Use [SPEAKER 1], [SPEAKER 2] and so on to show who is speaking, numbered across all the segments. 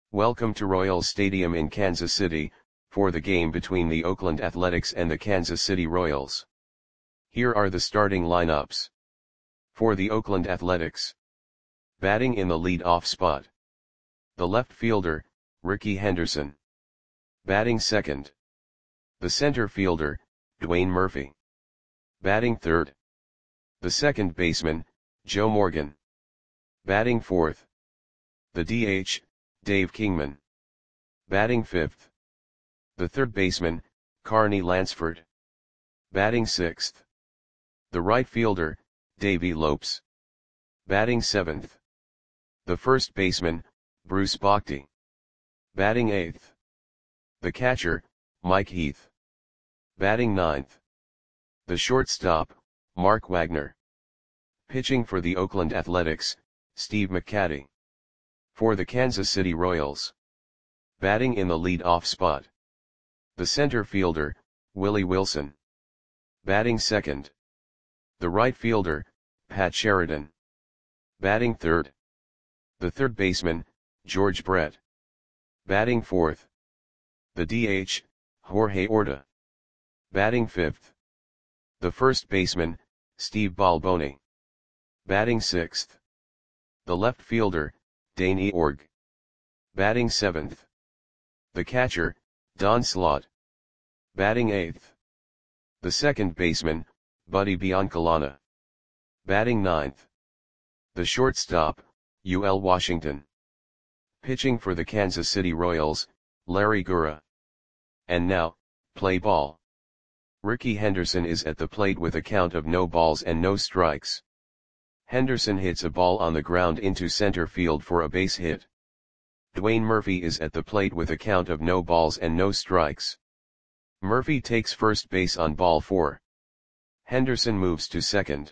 [SPEAKER 1] Welcome to Royals Stadium in Kansas City, for the game between the Oakland Athletics and the Kansas City Royals. Here are the starting lineups. For the Oakland Athletics. Batting in the lead-off spot. The left fielder, Rickey Henderson. Batting second. The center fielder, Dwayne Murphy. Batting third. The second baseman, Joe Morgan. Batting fourth. The DH, Dave Kingman. Batting fifth. The third baseman, Carney Lansford. Batting sixth. The right fielder, Davey Lopes. Batting seventh. The first baseman, Bruce Bochy. Batting eighth. The catcher, Mike Heath. Batting ninth. The shortstop, Mark Wagner. Pitching for the Oakland Athletics, Steve McCatty. For the Kansas City Royals. Batting in the lead-off spot. The center fielder, Willie Wilson. Batting second. The right fielder, Pat Sheridan. Batting third. The third baseman, George Brett. Batting fourth. The DH, Jorge Orta. Batting fifth. The first baseman, Steve Balboni. Batting sixth. The left fielder, Dane Eorg. Batting seventh. The catcher, Don Slaught. Batting eighth. The second baseman, Buddy Biancalana. Batting ninth. The shortstop, UL Washington. Pitching for the Kansas City Royals, Larry Gura. And now, play ball. Rickey Henderson is at the plate with a count of no balls and no strikes. Henderson hits a ball on the ground into center field for a base hit. Dwayne Murphy is at the plate with a count of no balls and no strikes. Murphy takes first base on ball 4. Henderson moves to second.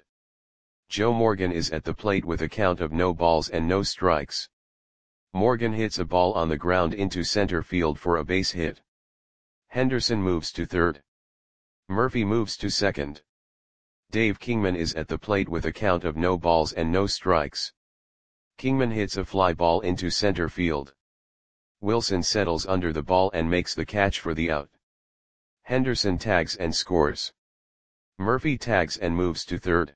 [SPEAKER 1] Joe Morgan is at the plate with a count of no balls and no strikes. Morgan hits a ball on the ground into center field for a base hit. Henderson moves to third. Murphy moves to second. Dave Kingman is at the plate with a count of no balls and no strikes. Kingman hits a fly ball into center field. Wilson settles under the ball and makes the catch for the out. Henderson tags and scores. Murphy tags and moves to third.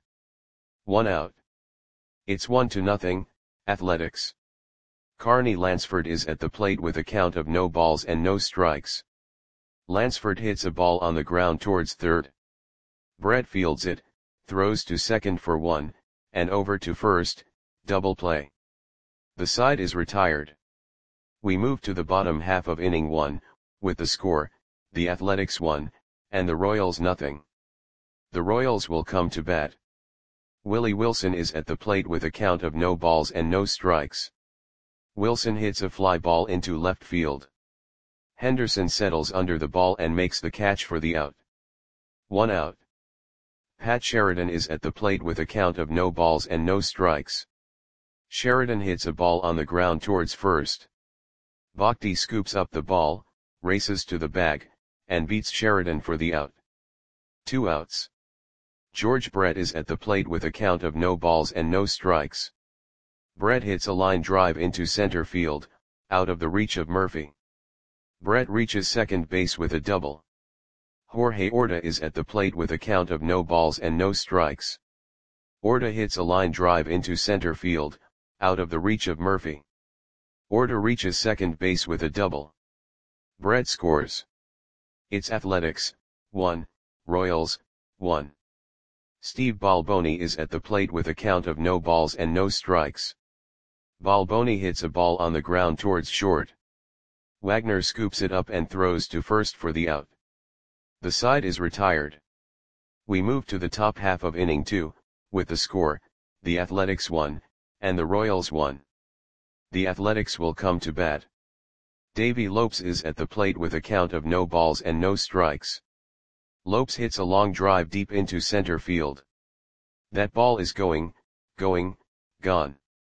[SPEAKER 1] 1 out. It's 1-0, Athletics. Carney Lansford is at the plate with a count of no balls and no strikes. Lansford hits a ball on the ground towards third. Brett fields it, throws to second for 1, and over to first, double play. The side is retired. We move to the bottom half of inning 1, with the score, the Athletics 1, and the Royals 0. The Royals will come to bat. Willie Wilson is at the plate with a count of no balls and no strikes. Wilson hits a fly ball into left field. Henderson settles under the ball and makes the catch for the out. 1 out. Pat Sheridan is at the plate with a count of no balls and no strikes. Sheridan hits a ball on the ground towards first. Bochy scoops up the ball, races to the bag, and beats Sheridan for the out. 2 outs. George Brett is at the plate with a count of no balls and no strikes. Brett hits a line drive into center field, out of the reach of Murphy. Brett reaches second base with a double. Jorge Orta is at the plate with a count of no balls and no strikes. Orta hits a line drive into center field, out of the reach of Murphy. Orta reaches second base with a double. Brett scores. It's Athletics, 1, Royals, 1. Steve Balboni is at the plate with a count of no balls and no strikes. Balboni hits a ball on the ground towards short. Wagner scoops it up and throws to first for the out. The side is retired. We move to the top half of inning 2, with the score, the Athletics 1, and the Royals 1. The Athletics will come to bat. Davey Lopes is at the plate with a count of no balls and no strikes. Lopes hits a long drive deep into center field. That ball is going, gone.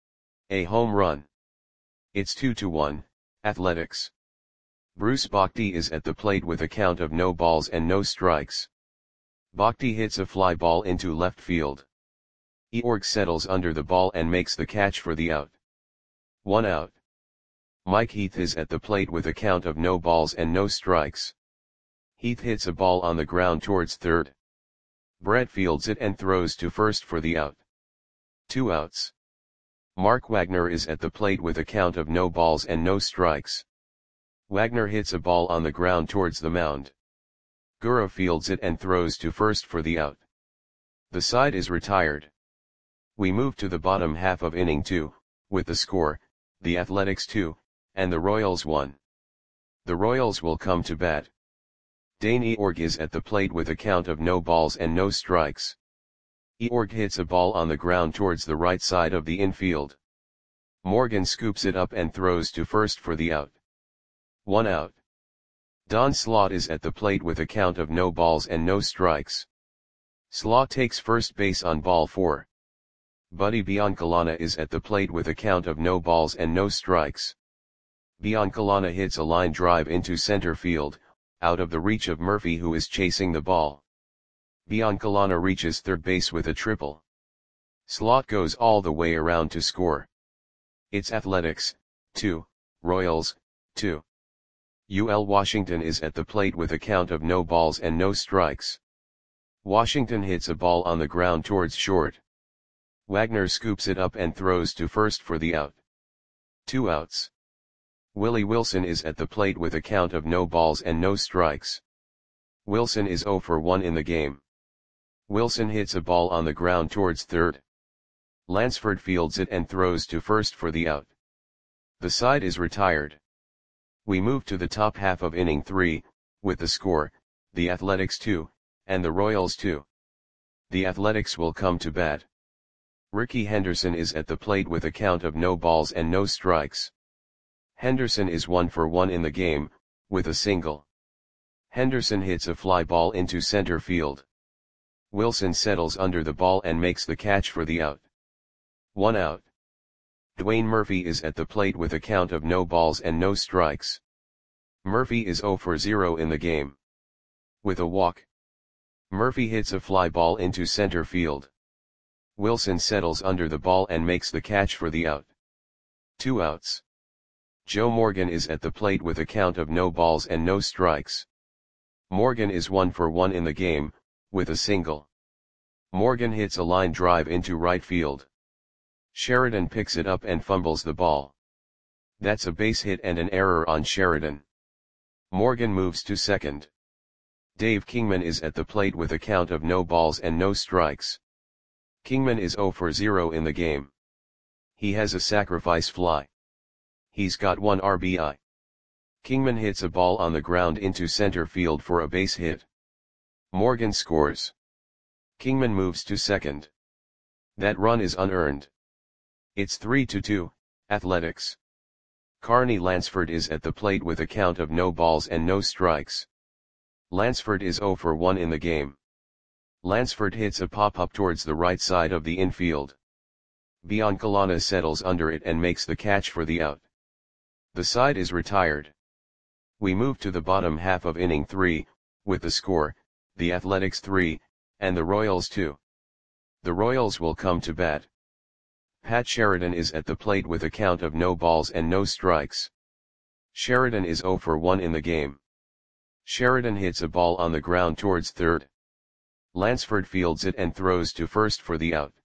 [SPEAKER 1] A home run. It's 2-1, Athletics. Bruce Bochy is at the plate with a count of no balls and no strikes. Bochy hits a fly ball into left field. Eorg settles under the ball and makes the catch for the out. 1 out. Mike Heath is at the plate with a count of no balls and no strikes. Heath hits a ball on the ground towards third. Brett fields it and throws to first for the out. 2 outs. Mark Wagner is at the plate with a count of no balls and no strikes. Wagner hits a ball on the ground towards the mound. Gura fields it and throws to first for the out. The side is retired. We move to the bottom half of inning 2, with the score, the Athletics 2, and the Royals 1. The Royals will come to bat. Dane Eorg is at the plate with a count of no balls and no strikes. Eorg hits a ball on the ground towards the right side of the infield. Morgan scoops it up and throws to first for the out. 1 out. Don Slaught is at the plate with a count of no balls and no strikes. Slaught takes first base on ball 4. Buddy Biancalana is at the plate with a count of no balls and no strikes. Biancalana hits a line drive into center field, out of the reach of Murphy, who is chasing the ball. Biancalana reaches third base with a triple. Slaught goes all the way around to score. It's Athletics 2, Royals 2. UL Washington is at the plate with a count of no balls and no strikes. Washington hits a ball on the ground towards short. Wagner scoops it up and throws to first for the out. 2 outs. Willie Wilson is at the plate with a count of no balls and no strikes. Wilson is 0 for 1 in the game. Wilson hits a ball on the ground towards third. Lansford fields it and throws to first for the out. The side is retired. We move to the top half of inning 3, with the score, the Athletics 2, and the Royals 2. The Athletics will come to bat. Ricky Henderson is at the plate with a count of no balls and no strikes. Henderson is 1 for 1 in the game, with a single. Henderson hits a fly ball into center field. Wilson settles under the ball and makes the catch for the out. 1 out. Dwayne Murphy is at the plate with a count of no balls and no strikes. Murphy is 0 for 0 in the game. With a walk. Murphy hits a fly ball into center field. Wilson settles under the ball and makes the catch for the out. 2 outs. Joe Morgan is at the plate with a count of no balls and no strikes. Morgan is 1 for 1 in the game, with a single. Morgan hits a line drive into right field. Sheridan picks it up and fumbles the ball. That's a base hit and an error on Sheridan. Morgan moves to second. Dave Kingman is at the plate with a count of no balls and no strikes. Kingman is 0 for 0 in the game. He has a sacrifice fly. He's got 1 RBI. Kingman hits a ball on the ground into center field for a base hit. Morgan scores. Kingman moves to second. That run is unearned. It's 3-2, Athletics. Carney Lansford is at the plate with a count of no balls and no strikes. Lansford is 0 for 1 in the game. Lansford hits a pop-up towards the right side of the infield. Biancalana settles under it and makes the catch for the out. The side is retired. We move to the bottom half of inning 3, with the score, the Athletics 3, and the Royals 2. The Royals will come to bat. Pat Sheridan is at the plate with a count of no balls and no strikes. Sheridan is 0 for 1 in the game. Sheridan hits a ball on the ground towards third. Lansford fields it and throws to first for the out.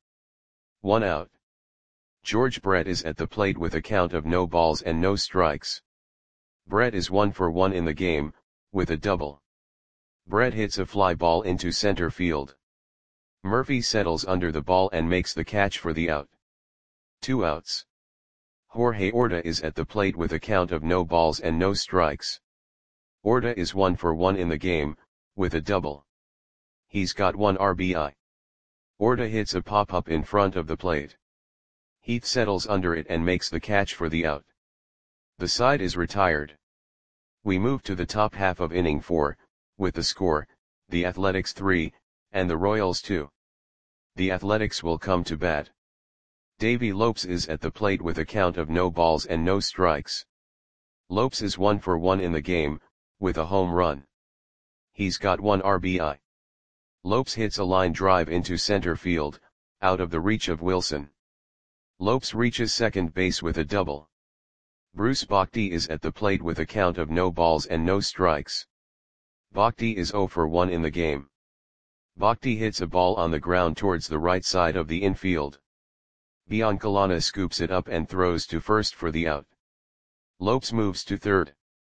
[SPEAKER 1] 1 out. George Brett is at the plate with a count of no balls and no strikes. Brett is 1 for 1 in the game, with a double. Brett hits a fly ball into center field. Murphy settles under the ball and makes the catch for the out. 2 outs. Jorge Orta is at the plate with a count of no balls and no strikes. Orta is 1 for 1 in the game, with a double. He's got 1 RBI. Orta hits a pop-up in front of the plate. Heath settles under it and makes the catch for the out. The side is retired. We move to the top half of inning 4, with the score, the Athletics 3, and the Royals 2. The Athletics will come to bat. Davey Lopes is at the plate with a count of no balls and no strikes. Lopes is 1 for 1 in the game, with a home run. He's got 1 RBI. Lopes hits a line drive into center field, out of the reach of Wilson. Lopes reaches second base with a double. Bruce Bhakti is at the plate with a count of no balls and no strikes. Bhakti is 0 for 1 in the game. Bhakti hits a ball on the ground towards the right side of the infield. Biancalana scoops it up and throws to first for the out. Lopes moves to third.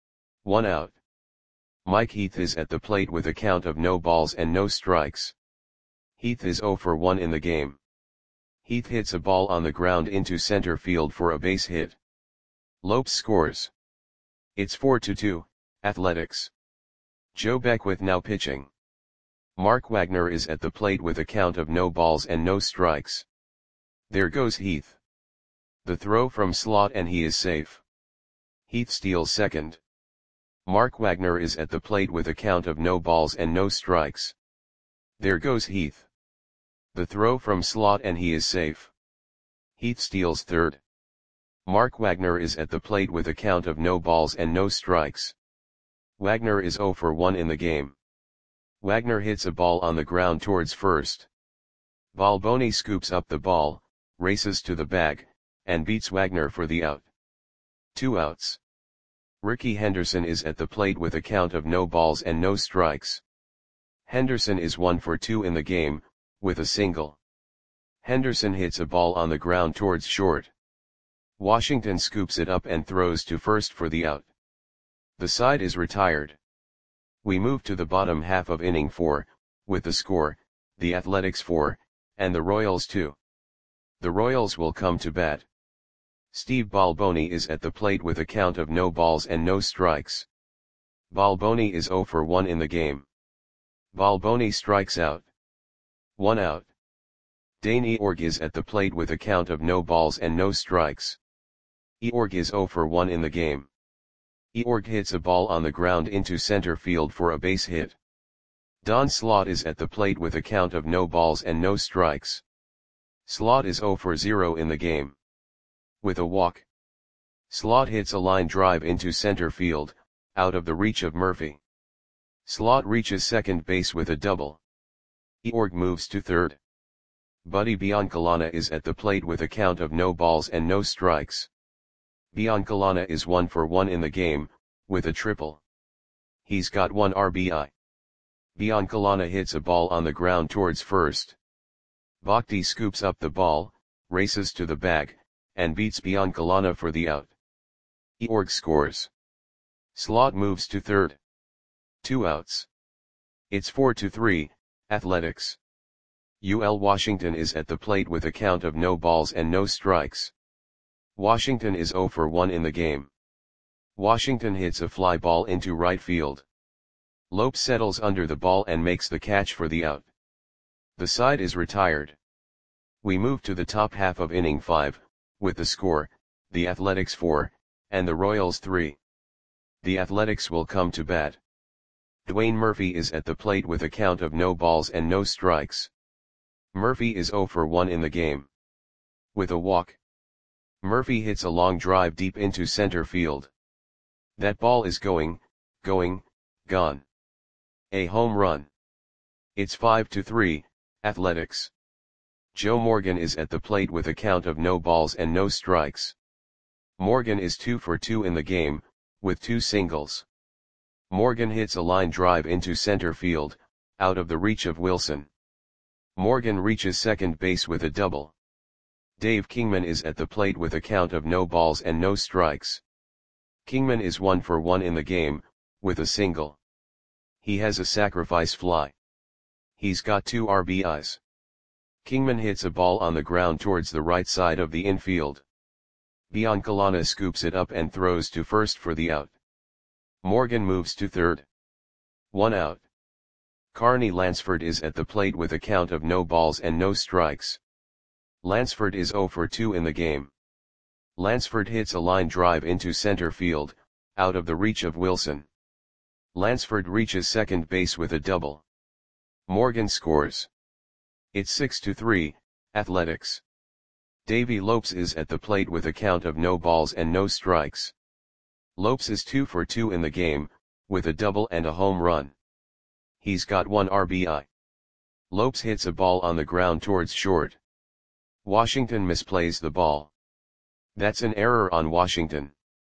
[SPEAKER 1] 1 out. Mike Heath is at the plate with a count of no balls and no strikes. Heath is 0 for 1 in the game. Heath hits a ball on the ground into center field for a base hit. Lopes scores. It's 4-2, Athletics. Joe Beckwith now pitching. Mark Wagner is at the plate with a count of no balls and no strikes. There goes Heath. The throw from slot and he is safe. Heath steals second. Mark Wagner is at the plate with a count of no balls and no strikes. There goes Heath. The throw from slot and he is safe. Heath steals third. Mark Wagner is at the plate with a count of no balls and no strikes. Wagner is 0 for 1 in the game. Wagner hits a ball on the ground towards first. Balboni scoops up the ball, races to the bag, and beats Wagner for the out. 2 outs. Ricky Henderson is at the plate with a count of no balls and no strikes. Henderson is 1 for 2 in the game, with a single. Henderson hits a ball on the ground towards short. Washington scoops it up and throws to first for the out. The side is retired. We move to the bottom half of inning 4, with the score, the Athletics 4, and the Royals 2. The Royals will come to bat. Steve Balboni is at the plate with a count of no balls and no strikes. Balboni is 0 for 1 in the game. Balboni strikes out. 1 out. Dane Eorg is at the plate with a count of no balls and no strikes. Eorg is 0 for 1 in the game. Eorg hits a ball on the ground into center field for a base hit. Don Slaught is at the plate with a count of no balls and no strikes. Slaught is 0 for 0 in the game. With a walk. Slaught hits a line drive into center field, out of the reach of Murphy. Slaught reaches second base with a double. Eorg moves to third. Buddy Biancalana is at the plate with a count of no balls and no strikes. Biancalana is 1 for 1 in the game, with a triple. He's got 1 RBI. Biancalana hits a ball on the ground towards first. Bhakti scoops up the ball, races to the bag, and beats Biancalana for the out. Eorg scores. Slaught moves to third. 2 outs. It's 4-3, Athletics. UL Washington is at the plate with a count of no balls and no strikes. Washington is 0 for 1 in the game. Washington hits a fly ball into right field. Lopes settles under the ball and makes the catch for the out. The side is retired. We move to the top half of inning 5, with the score, the Athletics 4, and the Royals 3. The Athletics will come to bat. Dwayne Murphy is at the plate with a count of no balls and no strikes. Murphy is 0 for 1 in the game. With a walk. Murphy hits a long drive deep into center field. That ball is gone. A home run. It's 5-3, Athletics. Joe Morgan is at the plate with a count of no balls and no strikes. Morgan is 2 for 2 in the game, with 2 singles. Morgan hits a line drive into center field, out of the reach of Wilson. Morgan reaches second base with a double. Dave Kingman is at the plate with a count of no balls and no strikes. Kingman is 1 for 1 in the game, with a single. He has a sacrifice fly. He's got 2 RBIs. Kingman hits a ball on the ground towards the right side of the infield. Biancalana scoops it up and throws to first for the out. Morgan moves to third. 1 out. Carney Lansford is at the plate with a count of no balls and no strikes. Lansford is 0 for 2 in the game. Lansford hits a line drive into center field, out of the reach of Wilson. Lansford reaches second base with a double. Morgan scores. It's 6-3, Athletics. Davey Lopes is at the plate with a count of no balls and no strikes. Lopes is 2 for 2 in the game, with a double and a home run. He's got 1 RBI. Lopes hits a ball on the ground towards short. Washington misplays the ball. That's an error on Washington.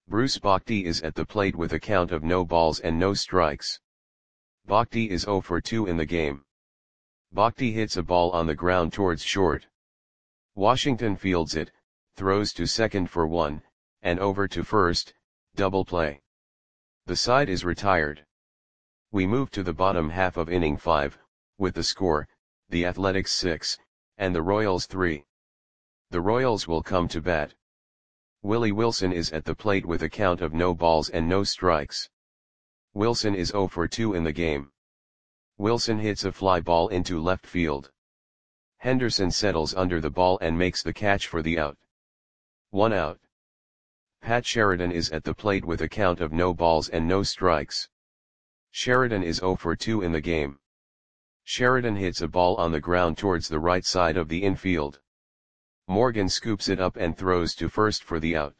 [SPEAKER 1] Bruce Bhakti is at the plate with a count of no balls and no strikes. Bhakti is 0 for 2 in the game. Bhakti hits a ball on the ground towards short. Washington fields it, throws to second for 1, and over to first, double play. The side is retired. We move to the bottom half of inning 5, with the score, the Athletics 6, and the Royals 3. The Royals will come to bat. Willie Wilson is at the plate with a count of no balls and no strikes. Wilson is 0 for 2 in the game. Wilson hits a fly ball into left field. Henderson settles under the ball and makes the catch for the out. 1 out. Pat Sheridan is at the plate with a count of no balls and no strikes. Sheridan is 0 for 2 in the game. Sheridan hits a ball on the ground towards the right side of the infield. Morgan scoops it up and throws to first for the out.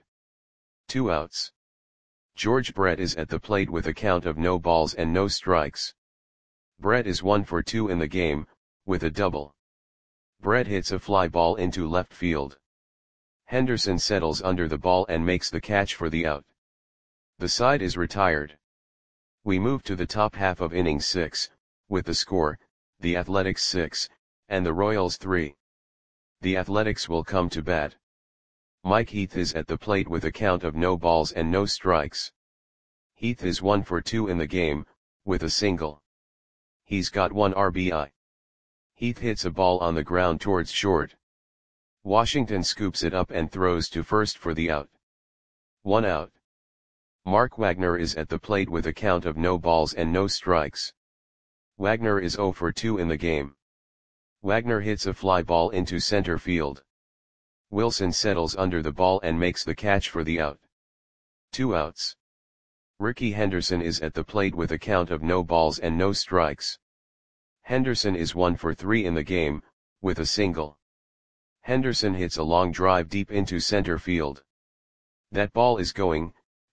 [SPEAKER 1] 2 outs. George Brett is at the plate with a count of no balls and no strikes. Brett is 1 for 2 in the game, with a double. Brett hits a fly ball into left field. Henderson settles under the ball and makes the catch for the out. The side is retired. We move to the top half of inning 6, with the score, the Athletics 6, and the Royals 3. The Athletics will come to bat. Mike Heath is at the plate with a count of no balls and no strikes. Heath is 1 for 2 in the game, with a single. He's got 1 RBI. Heath hits a ball on the ground towards short. Washington scoops it up and throws to first for the out. 1 out. Mark Wagner is at the plate with a count of no balls and no strikes. Wagner is 0 for 2 in the game. Wagner hits a fly ball into center field. Wilson settles under the ball and makes the catch for the out. 2 outs. Ricky Henderson is at the plate with a count of no balls and no strikes. Henderson is 1 for 3 in the game, with a single. Henderson hits a long drive deep into center field. That ball is going,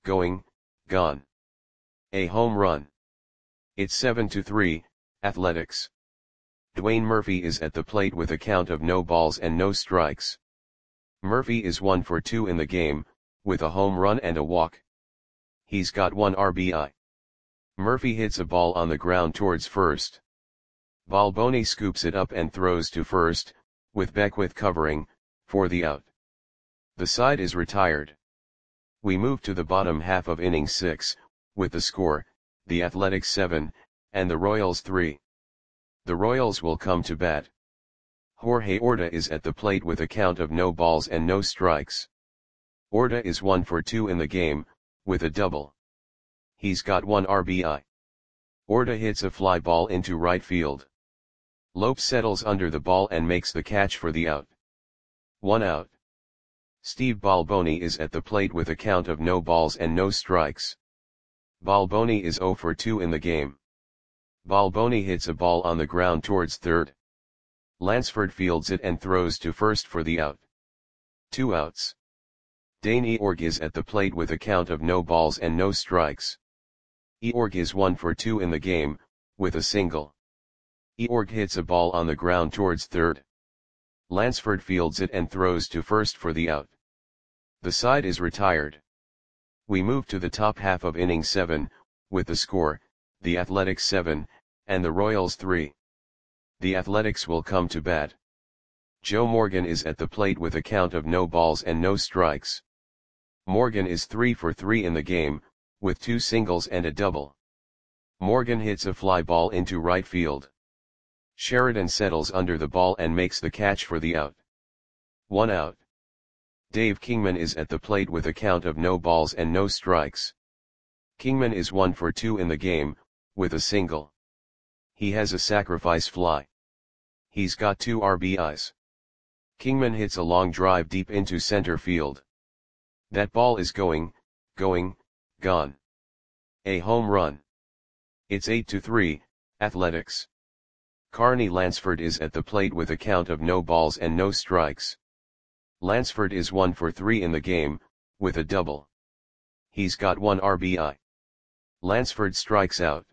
[SPEAKER 1] gone. A home run. It's 7-3, Athletics. Dwayne Murphy is at the plate with a count of no balls and no strikes. Murphy is 1 for 2 in the game, with a home run and a walk. He's got 1 RBI. Murphy hits a ball on the ground towards first. Balboni scoops it up and throws to first, with Beckwith covering, for the out. The side is retired. We move to the bottom half of inning 6, with the score, the Athletics 7, and the Royals 3. The Royals will come to bat. Jorge Orta is at the plate with a count of no balls and no strikes. Orta is 1 for 2 in the game, with a double. He's got 1 RBI. Orta hits a fly ball into right field. Lopes settles under the ball and makes the catch for the out. 1 out. Steve Balboni is at the plate with a count of no balls and no strikes. Balboni is 0 for 2 in the game. Balboni hits a ball on the ground towards third. Lansford fields it and throws to first for the out. 2 outs. Dane Eorg is at the plate with a count of no balls and no strikes. Eorg is 1 for 2 in the game, with a single. Eorg hits a ball on the ground towards third. Lansford fields it and throws to first for the out. The side is retired. We move to the top half of inning 7, with the score, the Athletics 7, and the Royals 3. The Athletics will come to bat. Joe Morgan is at the plate with a count of no balls and no strikes. Morgan is 3 for 3 in the game, with 2 singles and a double. Morgan hits a fly ball into right field. Sheridan settles under the ball and makes the catch for the out. 1 out. Dave Kingman is at the plate with a count of no balls and no strikes. Kingman is 1 for 2 in the game, with a single. He has a sacrifice fly. He's got 2 RBIs. Kingman hits a long drive deep into center field. That ball is going, gone. A home run. It's 8-3, Athletics. Carney Lansford is at the plate with a count of no balls and no strikes. Lansford is 1 for 3 in the game, with a double. He's got 1 RBI. Lansford strikes out.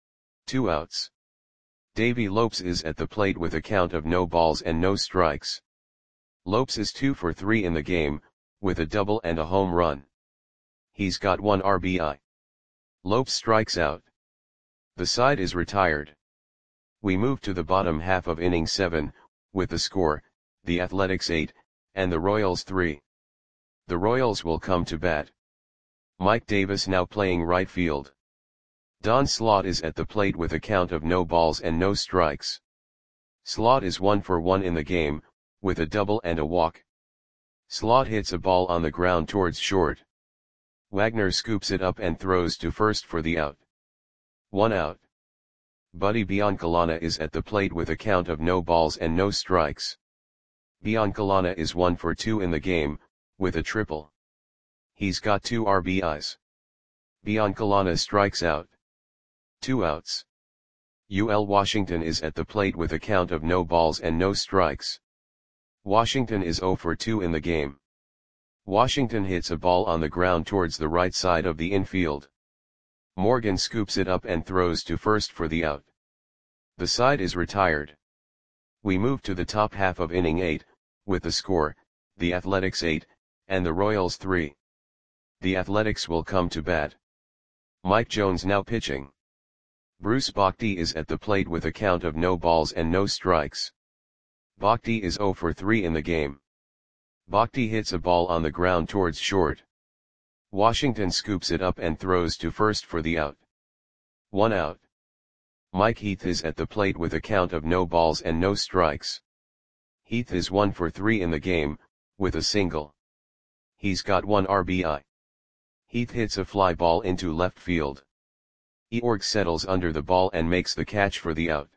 [SPEAKER 1] 2 outs. Davey Lopes is at the plate with a count of no balls and no strikes. Lopes is 2 for 3 in the game, with a double and a home run. He's got 1 RBI. Lopes strikes out. The side is retired. We move to the bottom half of inning 7, with the score, the Athletics 8, and the Royals 3. The Royals will come to bat. Mike Davis now playing right field. Don Slaught is at the plate with a count of no balls and no strikes. Slaught is 1 for 1 in the game, with a double and a walk. Slaught hits a ball on the ground towards short. Wagner scoops it up and throws to first for the out. 1 out. Buddy Biancalana is at the plate with a count of no balls and no strikes. Biancalana is 1 for 2 in the game, with a triple. He's got 2 RBIs. Biancalana strikes out. 2 outs. UL Washington is at the plate with a count of no balls and no strikes. Washington is 0 for 2 in the game. Washington hits a ball on the ground towards the right side of the infield. Morgan scoops it up and throws to first for the out. The side is retired. We move to the top half of inning 8, with the score, the Athletics 8, and the Royals 3. The Athletics will come to bat. Mike Jones now pitching. Bruce Bochy is at the plate with a count of no balls and no strikes. Bochy is 0 for 3 in the game. Bochy hits a ball on the ground towards short. Washington scoops it up and throws to first for the out. 1 out. Mike Heath is at the plate with a count of no balls and no strikes. Heath is 1 for 3 in the game, with a single. He's got 1 RBI. Heath hits a fly ball into left field. Eorg settles under the ball and makes the catch for the out.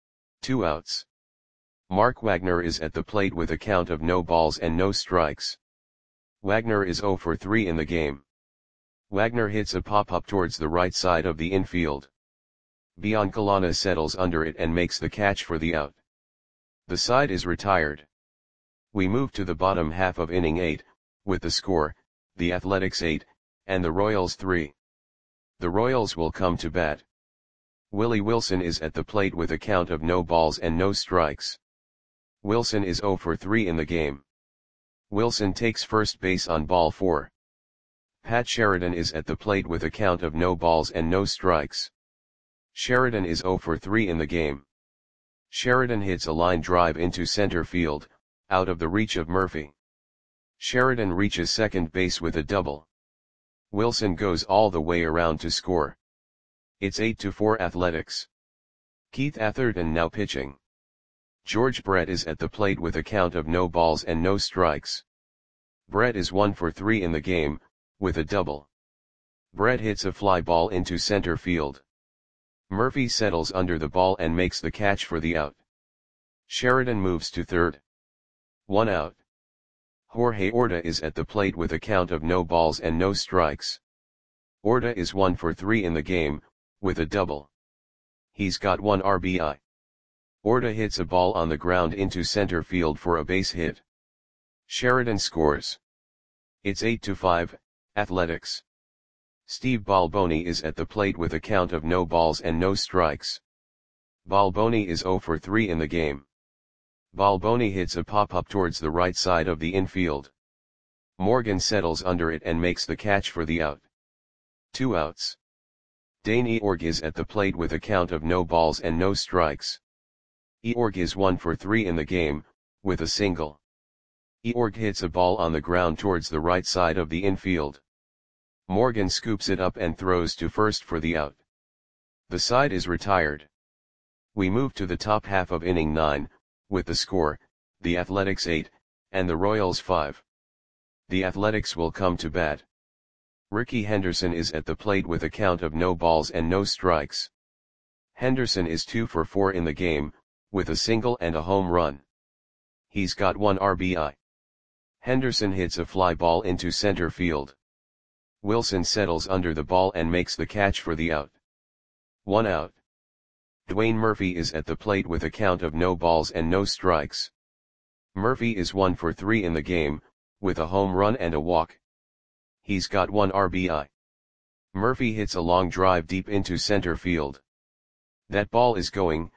[SPEAKER 1] 2 outs. Mark Wagner is at the plate with a count of no balls and no strikes. Wagner is 0 for 3 in the game. Wagner hits a pop-up towards the right side of the infield. Biancalana settles under it and makes the catch for the out. The side is retired. We move to the bottom half of inning 8, with the score, the Athletics 8, and the Royals 3. The Royals will come to bat. Willie Wilson is at the plate with a count of no balls and no strikes. Wilson is 0 for 3 in the game. Wilson takes first base on ball 4. Pat Sheridan is at the plate with a count of no balls and no strikes. Sheridan is 0 for 3 in the game. Sheridan hits a line drive into center field, out of the reach of Murphy. Sheridan reaches second base with a double. Wilson goes all the way around to score. It's 8-4 Athletics. Keith Atherton now pitching. George Brett is at the plate with a count of no balls and no strikes. Brett is 1 for 3 in the game, with a double. Brett hits a fly ball into center field. Murphy settles under the ball and makes the catch for the out. Sheridan moves to third. 1 out. Jorge Orta is at the plate with a count of no balls and no strikes. Orta is 1 for 3 in the game, with a double. He's got 1 RBI. Orta hits a ball on the ground into center field for a base hit. Sheridan scores. It's 8-5, Athletics. Steve Balboni is at the plate with a count of no balls and no strikes. Balboni is 0 for 3 in the game. Balboni hits a pop-up towards the right side of the infield. Morgan settles under it and makes the catch for the out. 2 outs. Dane Eorg is at the plate with a count of no balls and no strikes. Eorg is 1 for 3 in the game, with a single. Eorg hits a ball on the ground towards the right side of the infield. Morgan scoops it up and throws to first for the out. The side is retired. We move to the top half of inning 9, with the score, the Athletics 8, and the Royals 5. The Athletics will come to bat. Ricky Henderson is at the plate with a count of no balls and no strikes. Henderson is 2 for 4 in the game, with a single and a home run. He's got 1 RBI. Henderson hits a fly ball into center field. Wilson settles under the ball and makes the catch for the out. 1 out. Dwayne Murphy is at the plate with a count of no balls and no strikes. Murphy is 1 for 3 in the game, with a home run and a walk. He's got 1 RBI. Murphy hits a long drive deep into center field. That ball is going,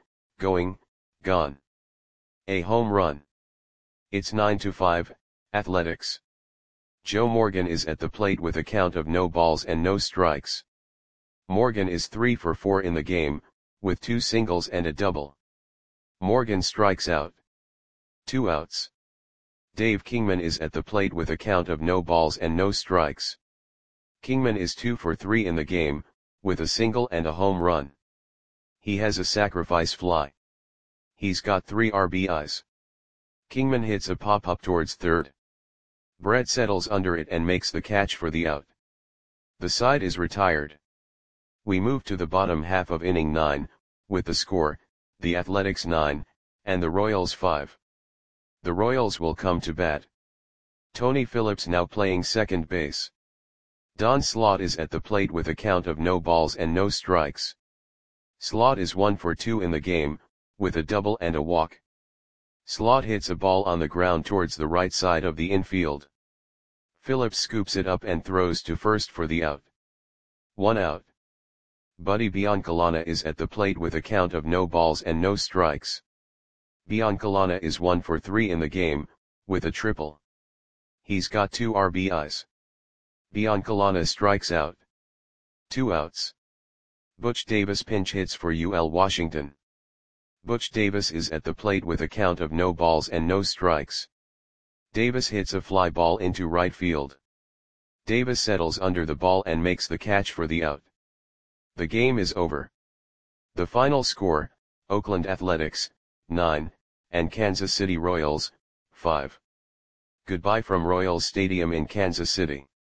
[SPEAKER 1] gone. A home run. It's 9-5, Athletics. Joe Morgan is at the plate with a count of no balls and no strikes. Morgan is 3 for 4 in the game, with 2 singles and a double. Morgan strikes out. 2 outs. Dave Kingman is at the plate with a count of no balls and no strikes. Kingman is 2 for 3 in the game, with a single and a home run. He has a sacrifice fly. He's got 3 RBIs. Kingman hits a pop-up towards third. Brett settles under it and makes the catch for the out. The side is retired. We move to the bottom half of inning 9, with the score, the Athletics 9, and the Royals 5. The Royals will come to bat. Tony Phillips now playing second base. Don Slaught is at the plate with a count of no balls and no strikes. Slaught is 1 for 2 in the game, with a double and a walk. Slaught hits a ball on the ground towards the right side of the infield. Phillips scoops it up and throws to first for the out. 1 out. Buddy Biancalana is at the plate with a count of no balls and no strikes. Biancalana is 1 for 3 in the game, with a triple. He's got 2 RBIs. Biancalana strikes out. 2 outs. Butch Davis pinch hits for UL Washington. Butch Davis is at the plate with a count of no balls and no strikes. Davis hits a fly ball into right field. Davis settles under the ball and makes the catch for the out. The game is over. The final score, Oakland Athletics, 9, and Kansas City Royals, 5. Goodbye from Royals Stadium in Kansas City.